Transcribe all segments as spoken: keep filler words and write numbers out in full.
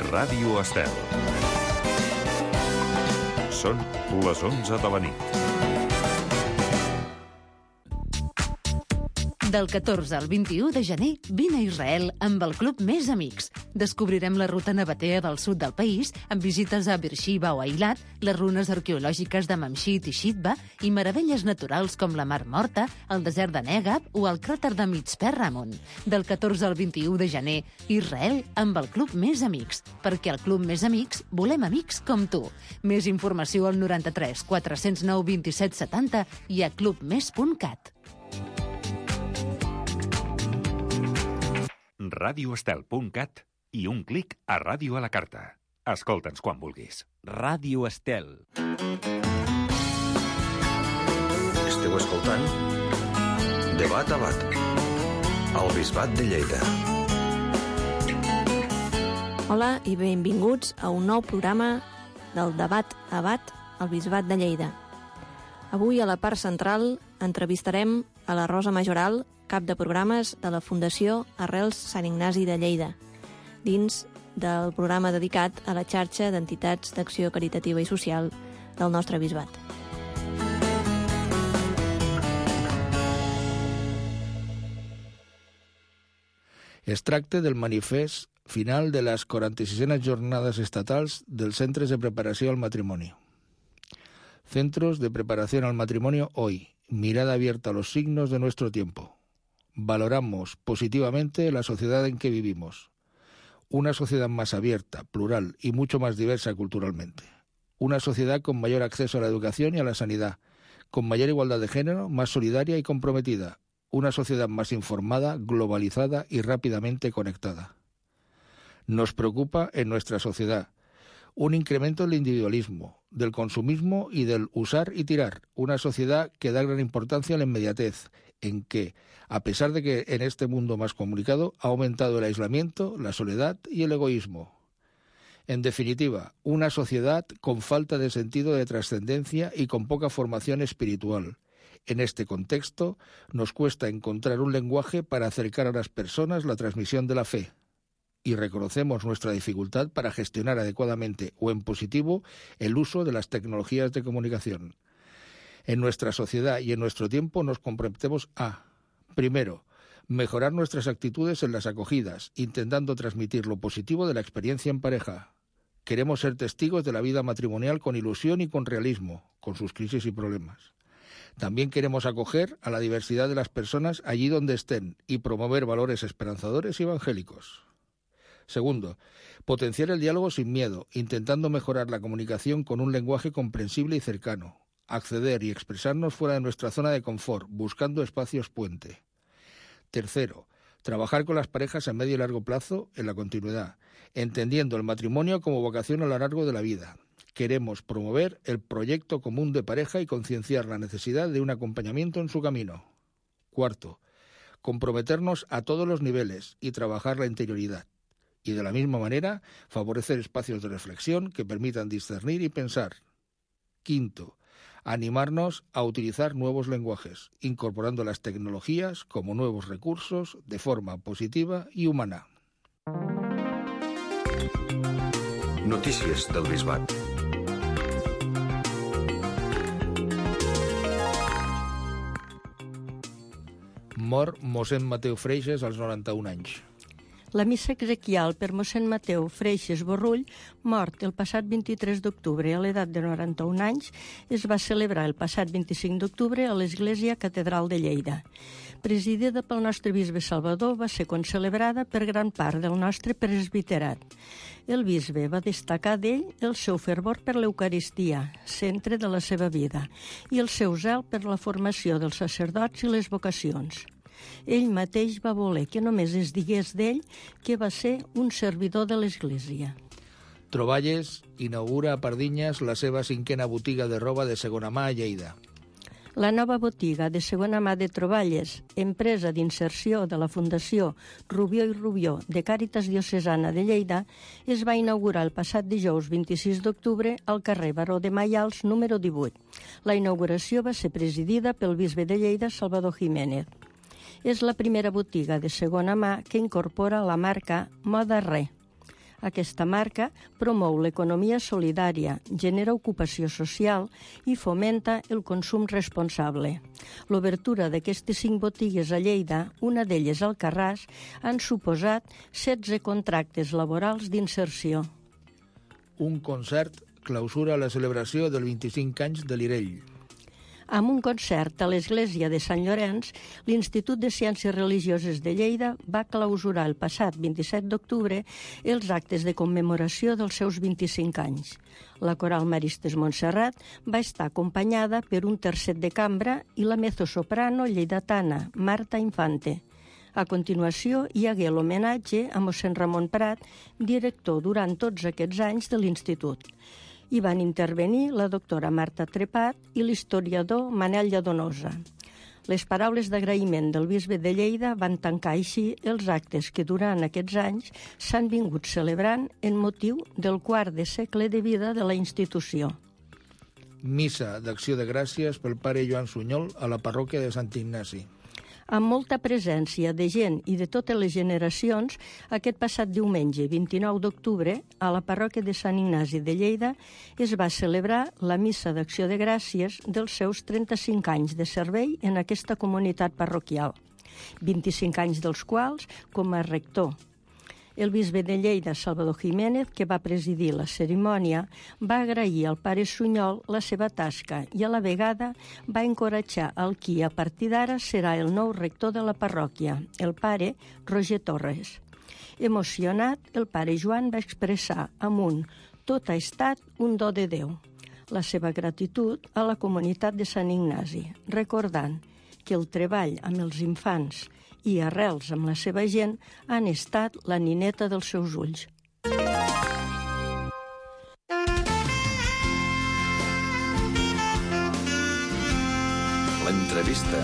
Ràdio Estel. Són les onze de la nit. Del catorze al vint-i-u de gener, vine a Israel amb el Club Més Amics. Descobrirem la ruta nabatea del sud del país, amb visites a Beersheba o a Eilat, les runes arqueològiques de Mamshit i Shitba i meravelles naturals com la Mar Morta, el desert de Negab o el cràter de Mitzpe Ramon. Del catorze al vint-i-u de gener, Israel amb el Club Més Amics, perquè al Club Més Amics volem amics com tu. Més informació al noranta-tres quatre-cents nou vint-i-set setanta i a clubmes punt cat. radioestel punt cat i un clic a Ràdio a la Carta. Escolta'ns quan vulguis. Ràdio Estel. Esteu escoltant Debat a Bat, al Bisbat de Lleida. Hola i benvinguts a un nou programa del Debat a Bat, al Bisbat de Lleida. Avui a la part central entrevistarem a la Rosa Majoral, cap de programes de la Fundació Arrels Sant Ignasi de Lleida, dins del programa dedicat a la xarxa d'entitats d'acció caritativa i social del nostre bisbat. Es tracta del manifest final de les quaranta-sisena jornades estatals dels Centres de Preparació al Matrimonio. Centros de Preparación al Matrimonio hoy, mirada abierta a los signos de nuestro tiempo. Valoramos positivamente la sociedad en que vivimos. Una sociedad más abierta, plural y mucho más diversa culturalmente. Una sociedad con mayor acceso a la educación y a la sanidad, con mayor igualdad de género, más solidaria y comprometida. Una sociedad más informada, globalizada y rápidamente conectada. Nos preocupa en nuestra sociedad un incremento del individualismo, del consumismo y del usar y tirar. Una sociedad que da gran importancia a la inmediatez, en que, a pesar de que en este mundo más comunicado, ha aumentado el aislamiento, la soledad y el egoísmo. En definitiva, una sociedad con falta de sentido de trascendencia y con poca formación espiritual. En este contexto, nos cuesta encontrar un lenguaje para acercar a las personas la transmisión de la fe. Y reconocemos nuestra dificultad para gestionar adecuadamente o en positivo el uso de las tecnologías de comunicación. En nuestra sociedad y en nuestro tiempo nos comprometemos a, primero, mejorar nuestras actitudes en las acogidas, intentando transmitir lo positivo de la experiencia en pareja. Queremos ser testigos de la vida matrimonial con ilusión y con realismo, con sus crisis y problemas. También queremos acoger a la diversidad de las personas allí donde estén y promover valores esperanzadores y evangélicos. Segundo, potenciar el diálogo sin miedo, intentando mejorar la comunicación con un lenguaje comprensible y cercano. Acceder y expresarnos fuera de nuestra zona de confort, buscando espacios puente. Tercero, trabajar con las parejas a medio y largo plazo en la continuidad, entendiendo el matrimonio como vocación a lo largo de la vida. Queremos promover el proyecto común de pareja y concienciar la necesidad de un acompañamiento en su camino. Cuarto, comprometernos a todos los niveles y trabajar la interioridad. Y de la misma manera, favorecer espacios de reflexión que permitan discernir y pensar. Quinto, animarnos a utilizar nuevos lenguajes, incorporando las tecnologías como nuevos recursos de forma positiva y humana. Notícies del Bisbat. Mor mossèn Mateu Freixes als noranta-un anys. La missa exequial per mossèn Mateu Freixes Borrull, mort el passat vint-i-tres d'octubre a l'edat de noranta-un anys, es va celebrar el passat vint-i-cinc d'octubre a l'Església Catedral de Lleida. Presidida pel nostre bisbe Salvador, va ser concelebrada per gran part del nostre presbiterat. El bisbe va destacar d'ell el seu fervor per l'Eucaristia, centre de la seva vida, i el seu zel per la formació dels sacerdots i les vocacions. Ell mateix va voler que només es digués d'ell que va ser un servidor de l'Església. Troballes inaugura a Pardinyes la seva cinquena botiga de roba de segona mà a Lleida. La nova botiga de segona mà de Troballes, empresa d'inserció de la Fundació Rubió i Rubió de Càritas Diocesana de Lleida, es va inaugurar el passat dijous vint-i-sis d'octubre al carrer Baró de Maials, número divuit. La inauguració va ser presidida pel bisbe de Lleida, Salvador Jiménez. És la primera botiga de segona mà que incorpora la marca Moda Re. Aquesta marca promou l'economia solidària, genera ocupació social i fomenta el consum responsable. L'obertura d'aquestes cinc botigues a Lleida, una d'elles al Carràs, han suposat setze contractes laborals d'inserció. Un concert clausura la celebració del vint-i-cinc anys de l'Irell. Amb un concert a l'Església de Sant Llorenç, l'Institut de Ciències Religioses de Lleida va clausurar el passat vint-i-set d'octubre els actes de commemoració dels seus vint-i-cinc anys. La Coral Maristes Montserrat va estar acompanyada per un tercet de cambra i la mezzosoprano lleidatana Marta Infante. A continuació, hi hagué l'homenatge a mossèn Ramon Prat, director durant tots aquests anys de l'Institut. Hi van intervenir la doctora Marta Trepat i l'historiador Manel Lladonosa. Les paraules d'agraïment del bisbe de Lleida van tancar així els actes que durant aquests anys s'han vingut celebrant en motiu del quart de segle de vida de la institució. Missa d'acció de gràcies pel pare Joan Sunyol a la parròquia de Sant Ignasi. Amb molta presència de gent i de totes les generacions, aquest passat diumenge, vint-i-nou d'octubre, a la parròquia de Sant Ignasi de Lleida, es va celebrar la missa d'acció de gràcies dels seus trenta-cinc anys de servei en aquesta comunitat parroquial, vint-i-cinc anys dels quals com a rector. El bisbe de Lleida, Salvador Jiménez, que va presidir la cerimònia, va agrair al pare Sunyol la seva tasca i a la vegada va encoratjar el qui a partir d'ara serà el nou rector de la parròquia, el pare Roger Torres. Emocionat, el pare Joan va expressar amb un «Tot ha estat un do de Déu» la seva gratitud a la comunitat de Sant Ignasi, recordant que el treball amb els infants i arrels amb la seva gent han estat la nineta dels seus ulls. L'entrevista.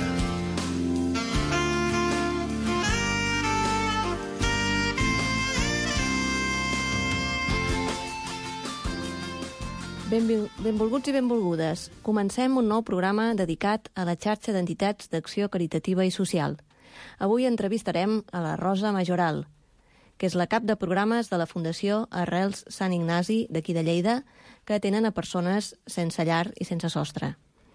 Benvolguts i benvolgudes. Comencem un nou programa dedicat a la xarxa d'entitats d'acció caritativa i social. Avui entrevistarem a la Rosa Majoral, que és la cap de programes de la Fundació Arrels Sant Ignasi d'aquí de Lleida, que atenen a persones sense llar i sense sostre.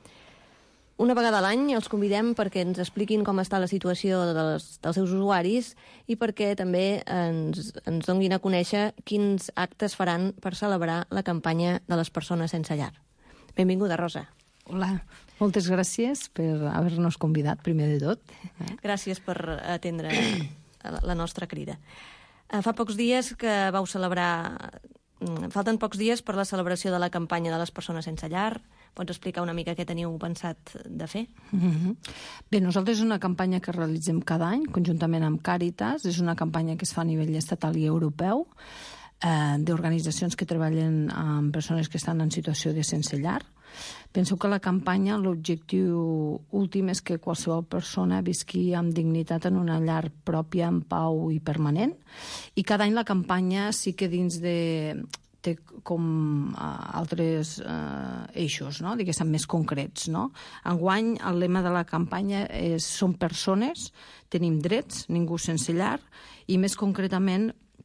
Una vegada a l'any els convidem perquè ens expliquin com està la situació dels, dels seus usuaris i perquè també ens, ens donin a conèixer quins actes faran per celebrar la campanya de les persones sense llar. Benvinguda, Rosa. Hola, moltes gràcies per haver-nos convidat, primer de tot. Gràcies per atendre la nostra crida. Fa pocs dies que vau celebrar... Falten pocs dies per la celebració de la campanya de les persones sense llar. Pots explicar una mica què teniu pensat de fer? Mm-hmm. Bé, nosaltres és una campanya que realitzem cada any, conjuntament amb Càritas. És una campanya que es fa a nivell estatal i europeu, eh, d'organitzacions que treballen amb persones que estan en situació de sense llar. Penso que la campanya, l'objectiu últim és que qualsevol persona visqui amb dignitat en una llar pròpia, en pau i permanent. I cada any la campanya sí que dins de... té com uh, altres uh, eixos, no? Diguéssim, més concrets, no? Enguany, el lema de la campanya és «Som persones, tenim drets, ningú sense llar», i més concretament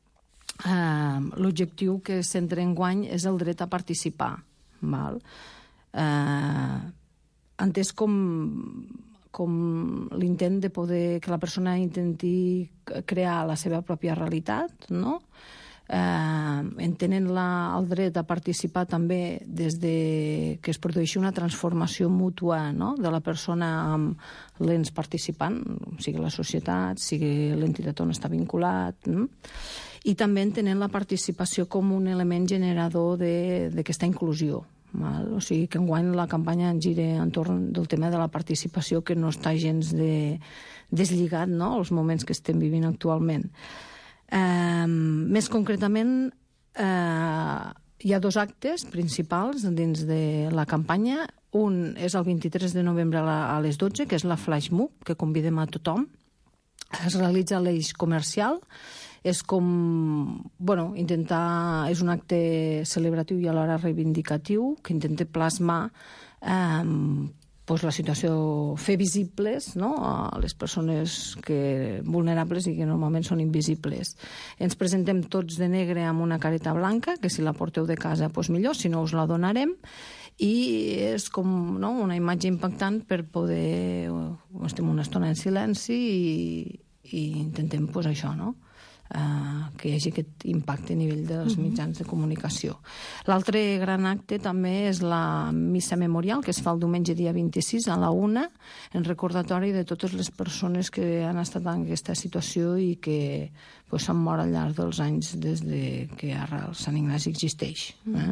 uh, l'objectiu que es centra enguany és el dret a participar, val? Eh, entès com, com l'intent de poder que la persona intenti crear la seva pròpia realitat, no? Eh, entenent la, el dret a participar també des de que es produeixi una transformació mútua, no? De la persona amb l'ens participant, sigui la societat, sigui l'entitat on està vinculat, no? I també entenent la participació com un element generador d'aquesta inclusió. Val? O sigui que enguany la campanya gira entorn del tema de la participació, que no està gens de, deslligat, no?, als moments que estem vivint actualment. Eh, més concretament, eh, hi ha dos actes principals dins de la campanya. Un és el vint-i-tres de novembre a les dotze, que és la Flash Mob, que convidem a tothom. Es realitza a l'eix comercial. És com, bueno, intentar... És un acte celebratiu i alhora reivindicatiu que intenta plasmar eh, pues, la situació, fer visibles, no?, a les persones que, vulnerables i que normalment són invisibles. Ens presentem tots de negre amb una careta blanca, que si la porteu de casa, pues, millor, si no us la donarem, i és com, no?, una imatge impactant per poder... Estem una estona en silenci i, i intentem, pues, això, no?, Uh, que hi hagi aquest impacte a nivell dels mitjans de comunicació. L'altre gran acte també és la missa memorial, que es fa el diumenge dia vint-i-sis a la una, en recordatori de totes les persones que han estat en aquesta situació i que pues, s'han mort al llarg dels anys des de que ara el Sant Ignasi existeix. Eh?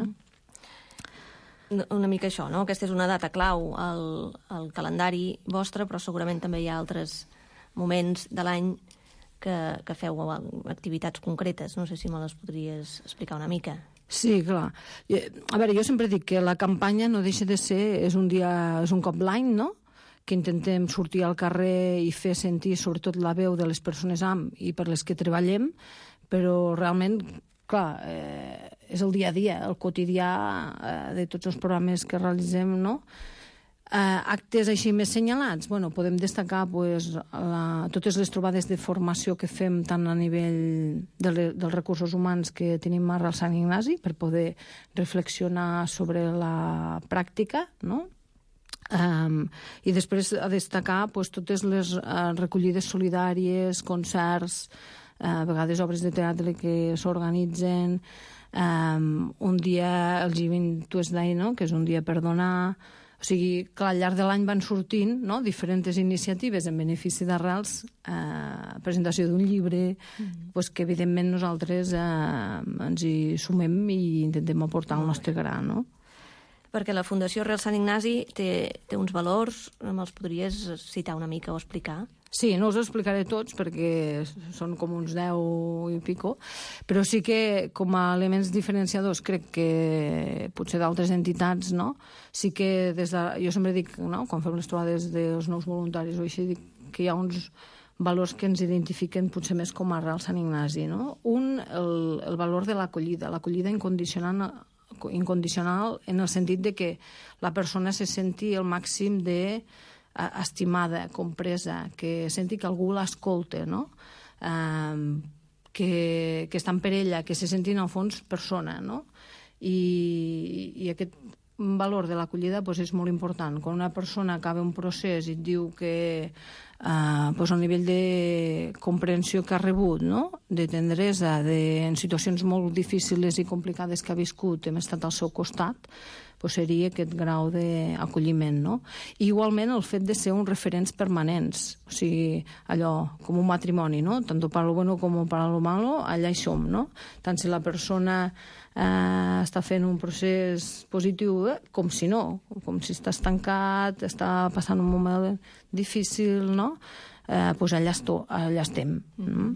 Una mica això, no? Aquesta és una data clau al, al calendari vostre, però segurament també hi ha altres moments de l'any que, que feu activitats concretes. No sé si me les podries explicar una mica. Sí, clar. A veure, jo sempre dic que la campanya no deixa de ser... És un dia, és un cop l'any, no?, que intentem sortir al carrer i fer sentir sobretot la veu de les persones amb i per les que treballem, però realment, clar, eh, és el dia a dia, el quotidià eh, de tots els programes que realitzem, no?, Uh, actes així més senyalats, bueno, podem destacar pues, la, totes les trobades de formació que fem tant a nivell de le, dels recursos humans que tenim ara al Sant Ignasi per poder reflexionar sobre la pràctica, no? Um, i després a destacar pues, totes les uh, recollides solidàries, concerts, uh, a vegades obres de teatre que s'organitzen, um, un dia, el G vint Tuesday, no?, que és un dia per donar. O sigui, clar, al llarg de l'any van sortint, no?, diferents iniciatives en benefici d'Arrels, eh, presentació d'un llibre, mm. pues que evidentment nosaltres eh, ens hi sumem i intentem aportar el nostre gra, no? Perquè la Fundació Arrels Sant Ignasi té, té uns valors, me'ls podries citar una mica o explicar? Sí, no us ho explicaré tots perquè són com uns deu i pico, però sí que com a elements diferenciadors crec que potser d'altres entitats, no? Sí que des de... Jo sempre dic, no?, quan fem les trobades dels nous voluntaris o així, dic que hi ha uns valors que ens identifiquen potser més com a Arrels Sant Ignasi, no? Un, el, el valor de l'acollida, l'acollida incondicional, incondicional en el sentit de que la persona se senti el màxim de estimada, compresa, que senti que algú l'escolta, no? Um, que, que estan per ella, que se sentin al fons persona, no? I, i aquest valor de l'acollida pues, és molt important. Quan una persona acaba un procés i et diu que uh, pues, el nivell de comprensió que ha rebut, no?, de tendresa, de, en situacions molt difícils i complicades que ha viscut, hem estat al seu costat, pues seria aquest grau d'acolliment, no? I igualment el fet de ser uns referents permanents, o sigui, allò, com un matrimoni, no? Tanto para lo bueno como para lo malo, allà hi som, no? Tant si la persona eh, està fent un procés positiu eh, com si no, com si està estancat, està passant un moment difícil, no? Eh, pues allà, esto, allà estem. Mm?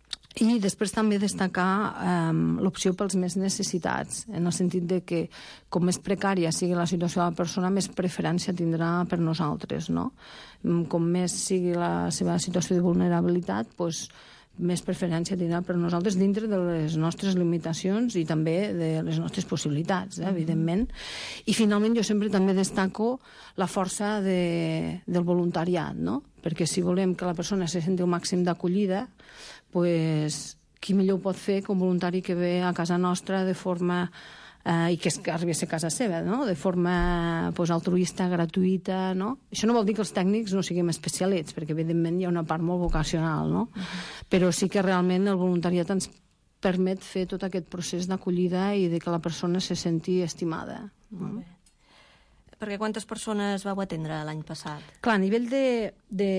I després també destacar um, l'opció pels més necessitats, en el sentit de que com més precària sigui la situació de la persona, més preferència tindrà per nosaltres, no? Com més sigui la seva situació de vulnerabilitat, doncs, més preferència tindrà per nosaltres dintre de les nostres limitacions i també de les nostres possibilitats, eh, evidentment. I finalment jo sempre també destaco la força de, del voluntariat, no? Perquè si volem que la persona se senti el màxim d'acollida, pues, qui millor ho pot fer que un voluntari que ve a casa nostra de forma eh, i que, es, que arribi a ser casa seva, no? De forma pues, altruista, gratuïta, no? Això no vol dir que els tècnics no siguem especialets, perquè evidentment hi ha una part molt vocacional, no? Uh-huh. Però sí que realment el voluntariat ens permet fer tot aquest procés d'acollida i de que la persona se senti estimada. Molt bé. Perquè quantes persones vau atendre l'any passat? Clar, a nivell de, de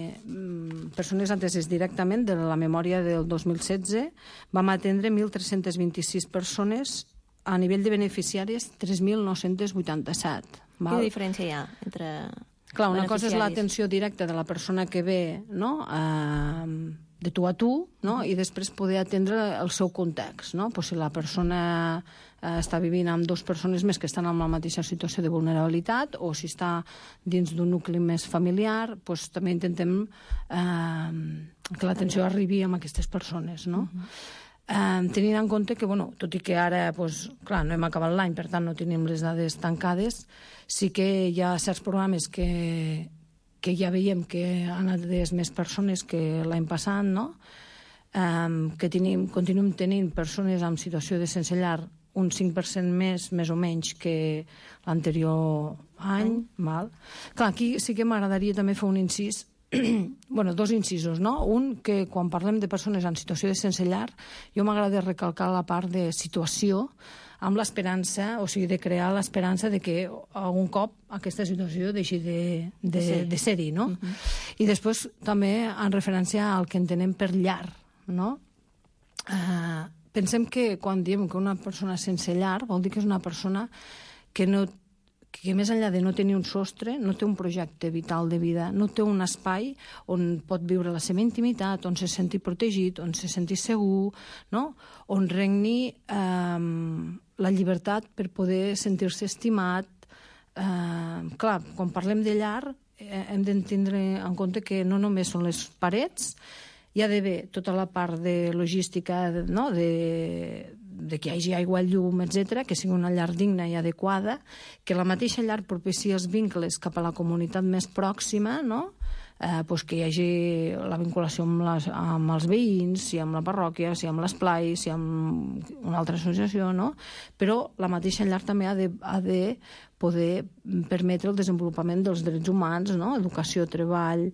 mm, persones ateses directament, de la memòria del dos mil setze, vam atendre mil tres-cents vint-i-sis persones, a nivell de beneficiàries, tres mil nou-cents vuitanta-set. Quina diferència hi ha entre Clar, una cosa és l'atenció directa de la persona que ve, no?, eh, de tu a tu, no?, i després poder atendre el seu context, no? Pues si la persona eh, està vivint amb dues persones més que estan en la mateixa situació de vulnerabilitat, o si està dins d'un nucli més familiar, pues també intentem eh, que l'atenció arribi a aquestes persones, no? Uh-huh. Eh, tenint en compte que, bueno, tot i que ara, pues, clar, no hem acabat l'any, per tant no tenim les dades tancades, sí que hi ha certs programes que, que ja veiem que han atès més persones que l'any passat, no? Eh, que tenim, continuem tenint persones en situació de sense llar un cinc per cent més, més o menys, que l'anterior any. Mal. Clar, aquí sí que m'agradaria també fer un incís, bueno, dos incisos, no? Un, que quan parlem de persones en situació de sense llar, jo m'agrada recalcar la part de situació amb l'esperança, o sigui, de crear l'esperança de que algun cop aquesta situació deixi de, de, sí. de ser-hi, no? Uh-huh. I després també en referència al que entenem per llar, no? Uh, pensem que quan diem que una persona sense llar vol dir que és una persona que no que més enllà de no tenir un sostre, no té un projecte vital de vida, no té un espai on pot viure la seva intimitat, on se senti protegit, on se senti segur, no? On regni eh, la llibertat per poder sentir-se estimat. Eh, clar, quan parlem de llar eh, hem d'entendre en compte que no només són les parets, hi ha d'haver tota la part de logística, no? de, de que hi hagi aigua, llum, etcètera, que sigui una llar digna i adequada, que la mateixa llar propici els vincles cap a la comunitat més pròxima, no? Eh, pues que hi hagi la vinculació amb, les, amb els veïns, si amb la parròquia, si amb l'esplai, si amb una altra associació, no? Però la mateixa llar també ha de, ha de poder permetre el desenvolupament dels drets humans, no? Educació, treball,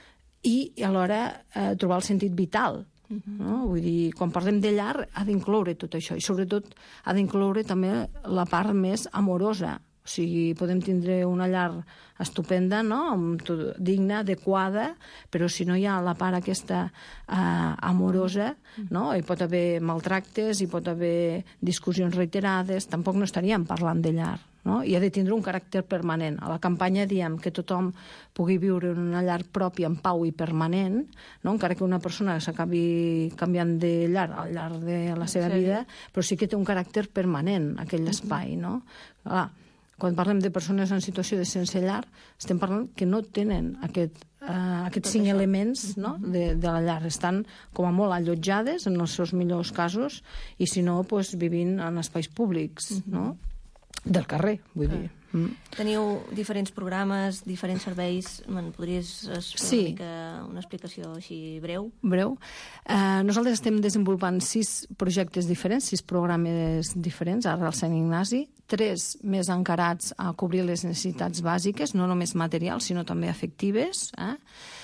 i alhora eh, trobar el sentit vital. No? Vull dir, quan parlem de llar ha d'incloure tot això, i sobretot ha d'incloure també la part més amorosa. O sigui, podem tindre una llar estupenda, no? Tot, digna, adequada, però si no hi ha la part aquesta eh, amorosa, no? Hi pot haver maltractes, hi pot haver discussions reiterades, tampoc no estaríem parlant de llar. No? I ha de tindre un caràcter permanent. A la campanya diem que tothom pugui viure en una llar pròpia en pau i permanent, no? Encara que una persona s'acabi canviant de llar al llarg de la seva sí. vida, però sí que té un caràcter permanent, aquell espai. No? Clar, quan parlem de persones en situació de sense llar, estem parlant que no tenen aquest, uh, aquests cinc això. elements no? de, de la llar. Estan com a molt allotjades, en els seus millors casos, i si no, pues, vivint en espais públics, no? Del carrer, vull dir. Mm. Teniu diferents programes, diferents serveis. Me'n podries fer sí. una, mica, una explicació així breu? Breu. Uh, nosaltres estem desenvolupant sis projectes diferents, sis programes diferents a Real Sant Ignasi, tres més encarats a cobrir les necessitats bàsiques, no només materials, sinó també afectives, eh?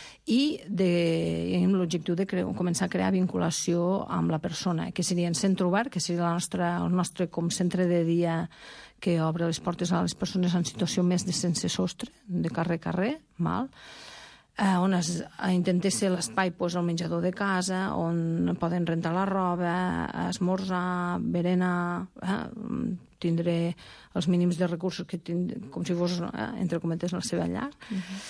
I de, amb l'objectiu de cre començar a crear vinculació amb la persona, que seria en centre obert, que seria la nostra, el nostre com centre de dia que obre les portes a les persones en situació més de sense sostre, de carrer a carrer, mal, eh, on es, intenta ser l'espai pues, el menjador de casa, on poden rentar la roba, esmorzar, berenar, eh, tindre els mínims de recursos que tind com si fos, eh, entre cometes, la seva llar. Uh-huh.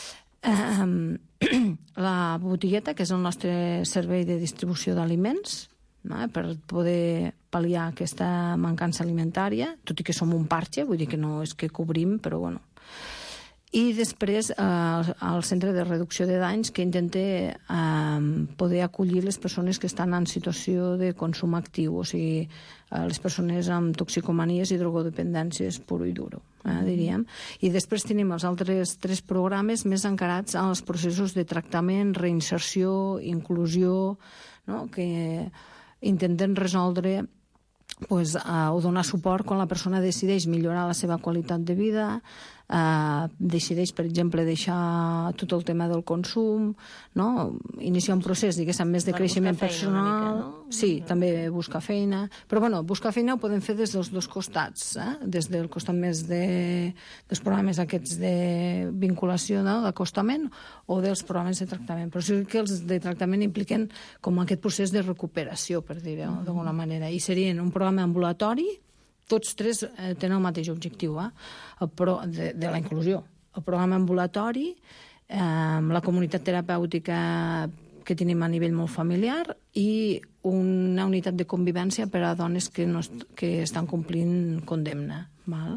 eh, la botigueta, que és el nostre servei de distribució d'aliments, no? Per poder pal·liar aquesta mancança alimentària, tot i que som un parche, vull dir que no és que cobrim, però bueno. I després eh, el centre de reducció de danys, que intenta eh, poder acollir les persones que estan en situació de consum actiu, o sigui, eh, les persones amb toxicomanies i drogodependències puro i duro, eh, diríem. I després tenim els altres tres programes més encarats als processos de tractament, reinserció, inclusió, no? Que intenten resoldre pues, uh, o donar suport quan la persona decideix millorar la seva qualitat de vida, uh, decideix, per exemple, deixar tot el tema del consum, no? Iniciar un procés, diguéssim, més de per creixement personal. Mica, no? Sí, no. També buscar feina. Però, bueno, buscar feina ho podem fer des dels dos costats, eh? Des del costat més de, dels programes aquests de vinculació, no? D'acostament, o dels programes de tractament. Però sí que els de tractament impliquen com aquest procés de recuperació, per dir-ho mm. d'alguna manera. I serien un programa ambulatori, tots tres eh, tenen el mateix objectiu, eh? El pro, de, de la inclusió. El programa ambulatori, eh, la comunitat terapèutica que tenim a nivell molt familiar i una unitat de convivència per a dones que, no, que estan complint condemna. Val?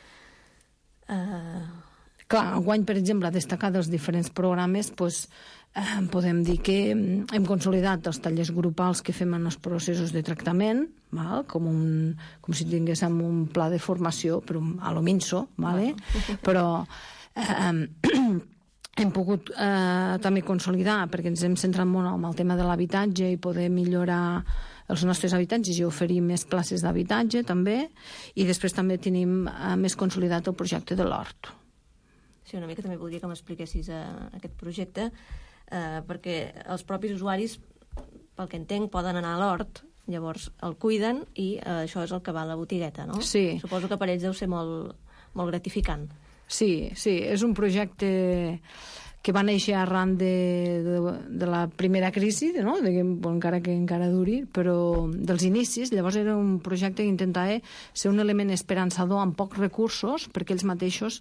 Uh... Clar, enguany, per exemple, a destacar dels diferents programes, doncs, Eh, podem dir que hem consolidat els tallers grupals que fem en els processos de tractament, val? Com, un, com si tinguéssim un pla de formació, però a lo minso, vale? Però eh, hem pogut eh, també consolidar, perquè ens hem centrat molt en el tema de l'habitatge i poder millorar els nostres habitatges i oferir més places d'habitatge també, i després també tenim eh, més consolidat el projecte de l'hort. Sí, una mica també voldria que m'expliquessis eh, aquest projecte, eh, perquè els propis usuaris, pel que entenc, poden anar a l'hort, llavors el cuiden i eh, això és el que va a la botigueta, no? Sí. Suposo que per ells deu ser molt, molt gratificant. Sí, sí, és un projecte que va néixer arran de, de, de la primera crisi, no? Diguem, bon, encara que encara duri, però dels inicis. Llavors era un projecte que intentava ser un element esperançador amb pocs recursos perquè ells mateixos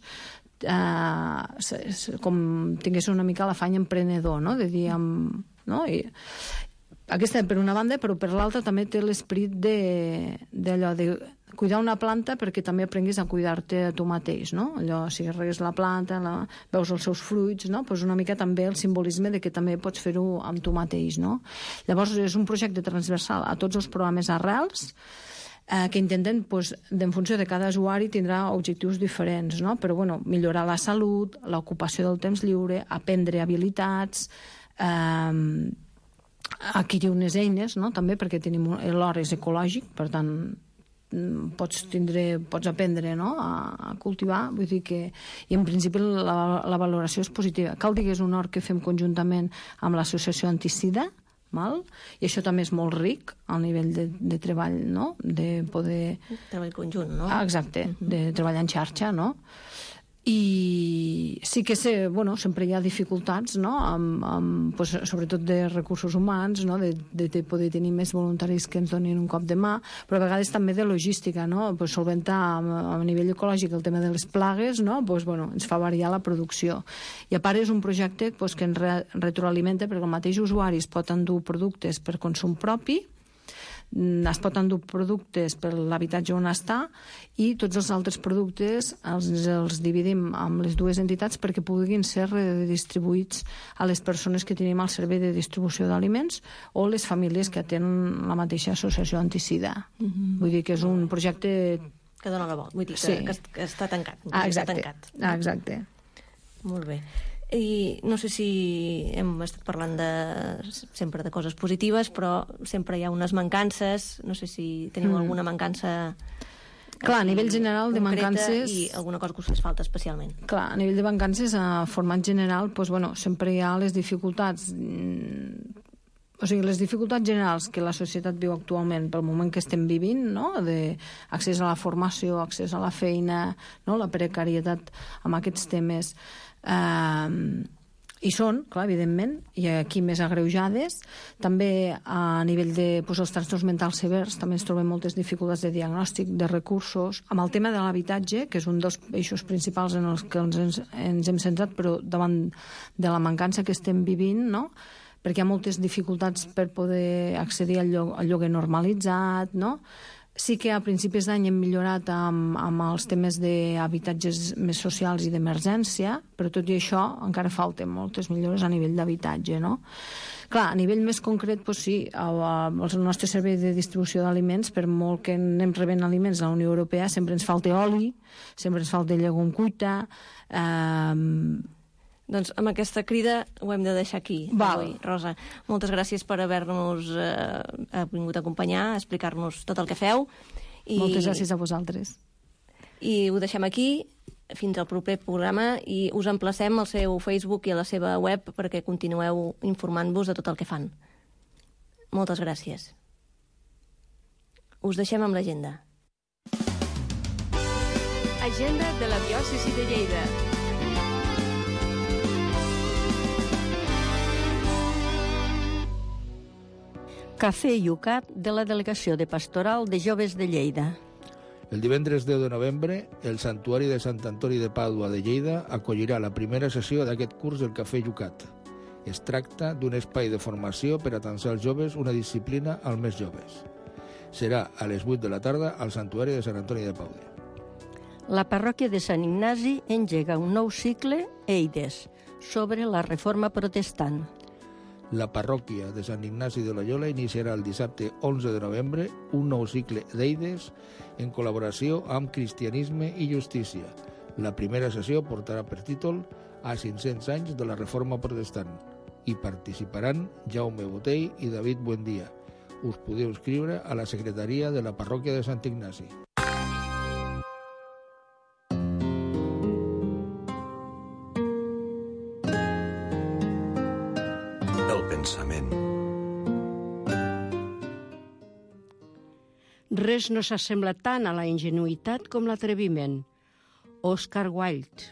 eh, com tinguessin una mica l'afany emprenedor, no? De dir, amb, no? I aquesta per una banda, però per l'altra també té l'esperit d'allò de, de cuidar una planta perquè també aprenguis a cuidar-te a tu mateix, no? Allò, si regues la planta, la, veus els seus fruits, no? Pues una mica també el simbolisme de que també pots fer-ho amb tu mateix, no? Llavors és un projecte transversal a tots els programes arrels, eh, que intenten, pues, en funció de cada usuari, tindrà objectius diferents, no? Però, bueno, millorar la salut, l'ocupació del temps lliure, aprendre habilitats, eh, adquirir unes eines, no? També perquè tenim l'hort és ecològic, per tant pots tindre, pots aprendre, no? a, a cultivar, vull dir que i en principi la, la valoració és positiva. Cal dir que és un hort que fem conjuntament amb l'associació Anticida, val? I això també és molt ric al nivell de, de treball, no? De poder... Treball conjunt, no? Ah, exacte, uh-huh. De treballar en xarxa, no? I sí que sé, bueno, sempre hi ha dificultats, no? Amb, amb, pues, sobretot de recursos humans, no? de, de, de poder tenir més voluntaris que ens donin un cop de mà, però a vegades també de logística, no? Pues, solventar a, a nivell ecològic el tema de les plagues, no? Pues, bueno, ens fa variar la producció. I a part és un projecte pues, que ens re, retroalimenta perquè el mateix usuari es pot endur productes per consum propi, es pot endur productes per l'habitatge on està i tots els altres productes els, els dividim amb les dues entitats perquè puguin ser redistribuïts a les persones que tenim al servei de distribució d'aliments o les famílies que tenen la mateixa associació Anticida. Mm-hmm. Vull dir que és un projecte... Que dona la volta, vull dir que, sí. que, que està tancat. Ah, exacte. Està tancat. Ah, exacte. Molt bé. I no sé si hem estat parlant de, sempre de coses positives, però sempre hi ha unes mancances. No sé si teniu mm. alguna mancança... Clar, a nivell general de mancances... I alguna cosa que us falta especialment. Clar, a nivell de mancances, a format general, doncs, bueno, sempre hi ha les dificultats... O sigui, les dificultats generals que la societat viu actualment pel moment que estem vivint, no? D'accés a la formació, accés a la feina, no? La precarietat amb aquests temes... Uh, hi són, clar, evidentment, i aquí més agreujades. També a nivell de pues, els trastorns mentals severs també ens trobem moltes dificultats de diagnòstic, de recursos. Amb el tema de l'habitatge, que és un dels eixos principals en els que ens, ens hem centrat, però davant de la mancança que estem vivint, no? Perquè hi ha moltes dificultats per poder accedir al, llog, al lloguer normalitzat, no? Sí que a principis d'any hem millorat amb, amb els temes d'habitatges més socials i d'emergència, però tot i això encara falten moltes millores a nivell d'habitatge, no? Clar, a nivell més concret, doncs sí, el, el nostre servei de distribució d'aliments, per molt que anem rebent aliments a la Unió Europea, sempre ens falta oli, sempre ens falta llegum cuita... Eh, Doncs amb aquesta crida ho hem de deixar aquí. Val. Avui. Rosa, moltes gràcies per haver-nos eh, vingut a acompanyar, a explicar-nos tot el que feu. I... Moltes gràcies a vosaltres. I ho deixem aquí, fins al proper programa, i us emplacem al seu Facebook i a la seva web perquè continueu informant-vos de tot el que fan. Moltes gràcies. Us deixem amb l'agenda. Agenda de la diòcesi de Lleida. Cafè Yucat de la Delegació de Pastoral de Joves de Lleida. El divendres deu de novembre, el Santuari de Sant Antoni de Pàdua de Lleida acollirà la primera sessió d'aquest curs del Cafè Yucat. Es tracta d'un espai de formació per atançar als joves una disciplina als més joves. Serà a les vuit de la tarda al Santuari de Sant Antoni de Pàdua. La parròquia de Sant Ignasi engega un nou cicle, Eides, sobre la reforma protestant. La parròquia de Sant Ignasi de Loyola iniciarà el dissabte onze de novembre un nou cicle d'eides en col·laboració amb Cristianisme i Justícia. La primera sessió portarà per títol a cinc-cents anys de la Reforma Protestant. Hi participaran Jaume Botell i David Buendía. Us podeu inscriure a la secretaria de la parròquia de Sant Ignasi. Pensament. Res no s'assembla tant a la ingenuïtat com l'atreviment. Oscar Wilde.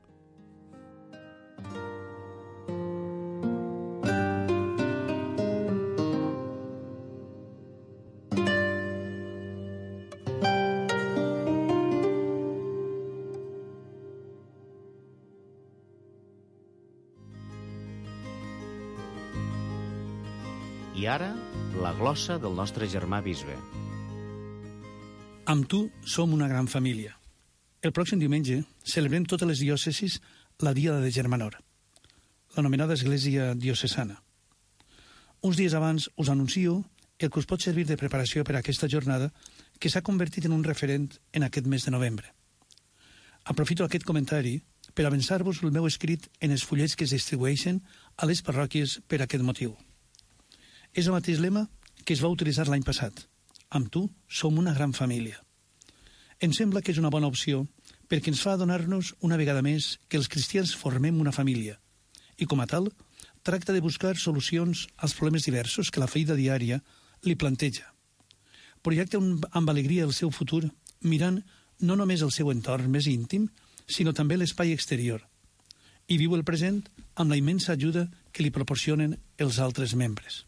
I ara, la glossa del nostre germà bisbe. Amb tu som una gran família. El pròxim diumenge celebrem totes les diòcesis la Diada de Germanor, l'anomenada Església Diocesana. Uns dies abans us anuncio el que us pot servir de preparació per a aquesta jornada que s'ha convertit en un referent en aquest mes de novembre. Aprofito aquest comentari per avançar-vos el meu escrit en els fullets que es distribueixen a les parròquies per a aquest motiu. És el mateix lema que es va utilitzar l'any passat. Amb tu som una gran família. Em sembla que és una bona opció perquè ens fa adonar-nos una vegada més que els cristians formem una família i, com a tal, tracta de buscar solucions als problemes diversos que la feina diària li planteja. Projecta amb alegria el seu futur mirant no només el seu entorn més íntim, sinó també l'espai exterior, i viu el present amb la immensa ajuda que li proporcionen els altres membres.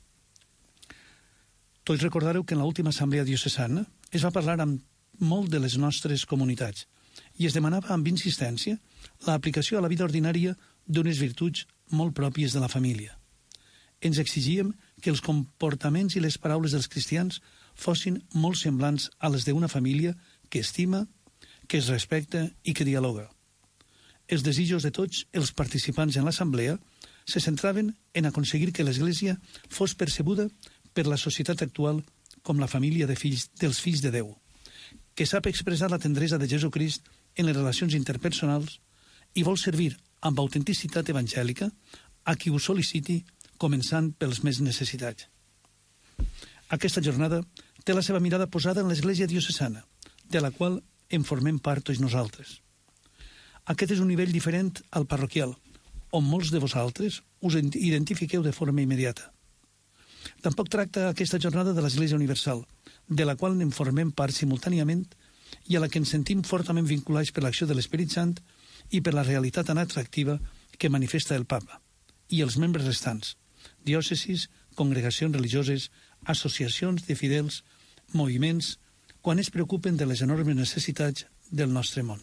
Tots recordareu que en l'última assemblea diocesana es va parlar amb molt de les nostres comunitats i es demanava amb insistència l'aplicació a la vida ordinària d'unes virtuts molt pròpies de la família. Ens exigíem que els comportaments i les paraules dels cristians fossin molt semblants a les d'una família que estima, que es respecta i que dialoga. Els desitjos de tots els participants en l'assemblea se centraven en aconseguir que l'Església fos percebuda per la societat actual com la família de fills, dels fills de Déu, que sap expressar la tendresa de Jesucrist en les relacions interpersonals i vol servir amb autenticitat evangèlica a qui ho sol·liciti, començant pels més necessitats. Aquesta jornada té la seva mirada posada en l'Església Diocesana, de la qual en formem part tots nosaltres. Aquest és un nivell diferent al parroquial, on molts de vosaltres us identifiqueu de forma immediata. Tampoc tracta aquesta jornada de l'Església Universal, de la qual en formem part simultàniament i a la que ens sentim fortament vinculats per l'acció de l'Esperit Sant i per la realitat tan atractiva que manifesta el Papa, i els membres restants, diòcesis, congregacions religioses, associacions de fidels, moviments, quan es preocupen de les enormes necessitats del nostre món.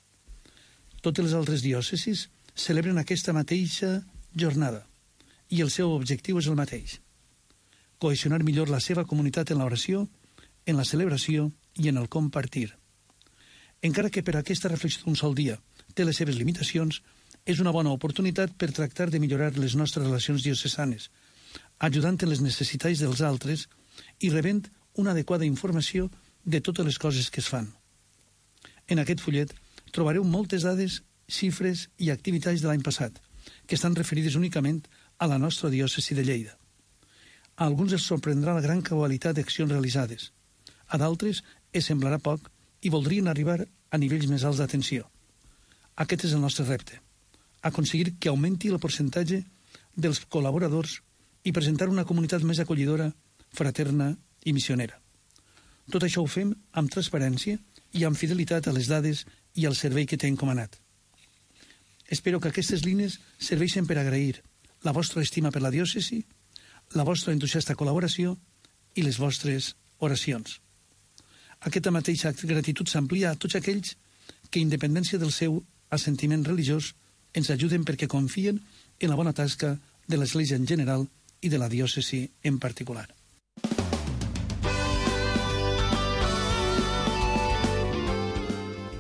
Totes les altres diòcesis celebren aquesta mateixa jornada i el seu objectiu és el mateix: cohesionar millor la seva comunitat en l'oració, en la celebració i en el compartir. Encara que per aquesta reflexió d'un sol dia té les seves limitacions, és una bona oportunitat per tractar de millorar les nostres relacions diocesanes, ajudant en les necessitats dels altres i rebent una adequada informació de totes les coses que es fan. En aquest fullet trobareu moltes dades, xifres i activitats de l'any passat, que estan referides únicament a la nostra diòcesi de Lleida. A alguns els sorprendrà la gran qualitat d'accions realitzades. A d'altres es semblarà poc i voldrien arribar a nivells més alts d'atenció. Aquest és el nostre repte: aconseguir que augmenti el percentatge dels col·laboradors i presentar una comunitat més acollidora, fraterna i missionera. Tot això ho fem amb transparència i amb fidelitat a les dades i al servei que té encomanat. Espero que aquestes línies serveixin per agrair la vostra estima per la diòcesi, la vostra entusiasta col·laboració i les vostres oracions. Aquesta mateixa gratitud s'amplia a tots aquells que, independència del seu assentiment religiós, ens ajuden perquè confien en la bona tasca de l'Església en general i de la diòcesi en particular.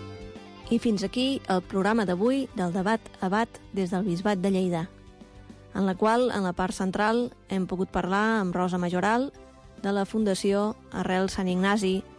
I fins aquí el programa d'avui del Debat Abat des del Bisbat de Lleida. en la qual, en la part central, hem pogut parlar amb Rosa Majoral, de la Fundació Arrel Sant Ignasi,